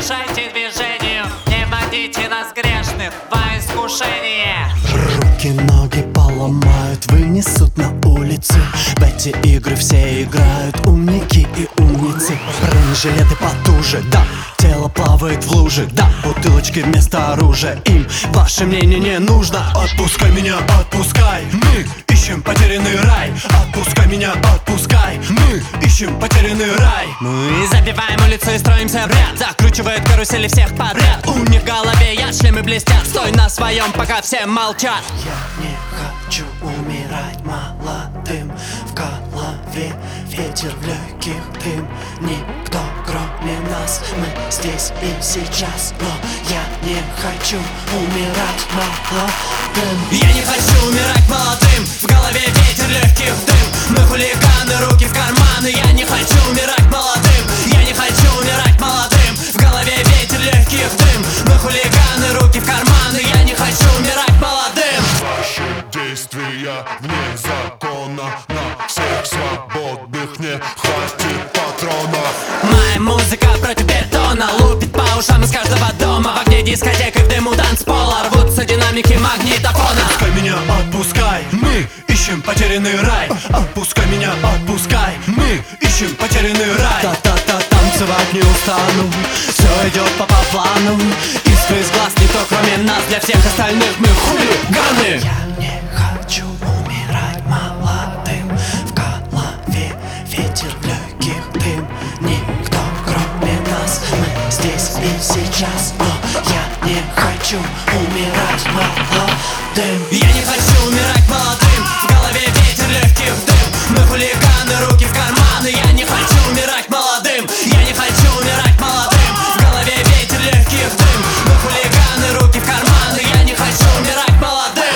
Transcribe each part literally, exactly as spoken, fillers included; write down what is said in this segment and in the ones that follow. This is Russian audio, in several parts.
мешайте движению, не вводите нас грешных во искушение. Руки, ноги поломают, вынесут на улицу. В эти игры все играют умники и умницы. Бронежилеты потуже, да, тело плавает в луже, да, бутылочки вместо оружия. Им ваше мнение не нужно. Отпускай меня, отпускай, мы ищем потерянный рай. Отпускай меня, отпускай, мы ищем потерянный рай. Мы забиваем улицу и строимся в ряд, закручивают карусели всех подряд. У них в голове яд, шлемы блестят, стой на своем, пока все молчат. Я не хочу умирать молодым. В голове ветер, в легких дым. Никто кроме нас, мы здесь и сейчас. Но я не хочу умирать молодым. Я не хочу умирать молодым. В голове ветер, легких дым. Мы хулиганы, руки в карманы. Я не хочу умирать молодым. Я не хочу умирать молодым. В голове ветер, легких дым. Мы хулиганы, руки в карманы. Я не хочу умирать молодым. Ваши действия вне закона. На всех свободных не хватит патронов. Моя музыка против бетона, лупит по ушам из каждого дома. В огне дискотек и в дыму танцпола рвутся динамики магнитофона. Отпускай меня, отпускай, мы ищем потерянный рай. Отпускай меня, отпускай, мы ищем потерянный рай. Та-та-та, танцевать не устану, все идет по, по плану. Искры из глаз никто кроме нас, для всех остальных мы хулиганы. Я не хочу умирать молодым. В голове ветер, в легких дым. Никто кроме нас, мы здесь и сейчас. Но я не хочу умирать молодым. Я не хочу умирать молодым. В голове ветер, легких дым. Мы хулиганы, руки в карманы. Я не хочу умирать молодым. Я не хочу умирать молодым. В голове ветер, легких дым. Мы хулиганы, руки в карманы. Я не хочу умирать молодым.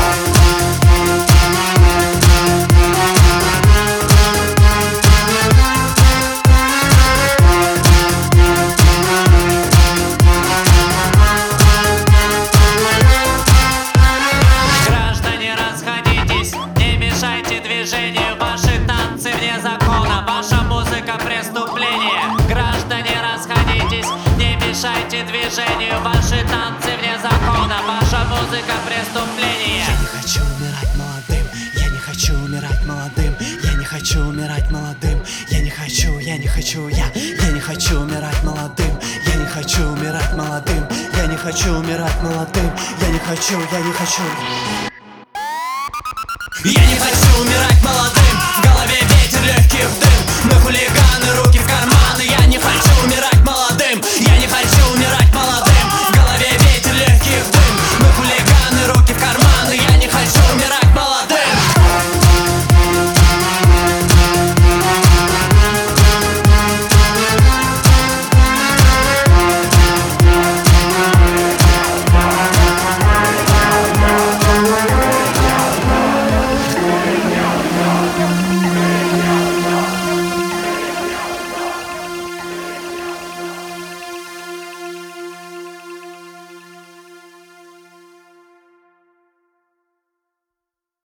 Граждане, расходитесь, не мешайте движению. Ваши танцы вне закона, ваша музыка преступление. Граждане, расходитесь, не мешайте движению. Ваши танцы вне закона, ваша музыка преступление. Я не хочу умирать молодым. Я не хочу умирать молодым. Я не хочу умирать молодым. Я не хочу, я не хочу, я Я не хочу умирать молодым. Я не хочу умирать молодым. Я не хочу умирать молодым. Я не хочу, я не хочу.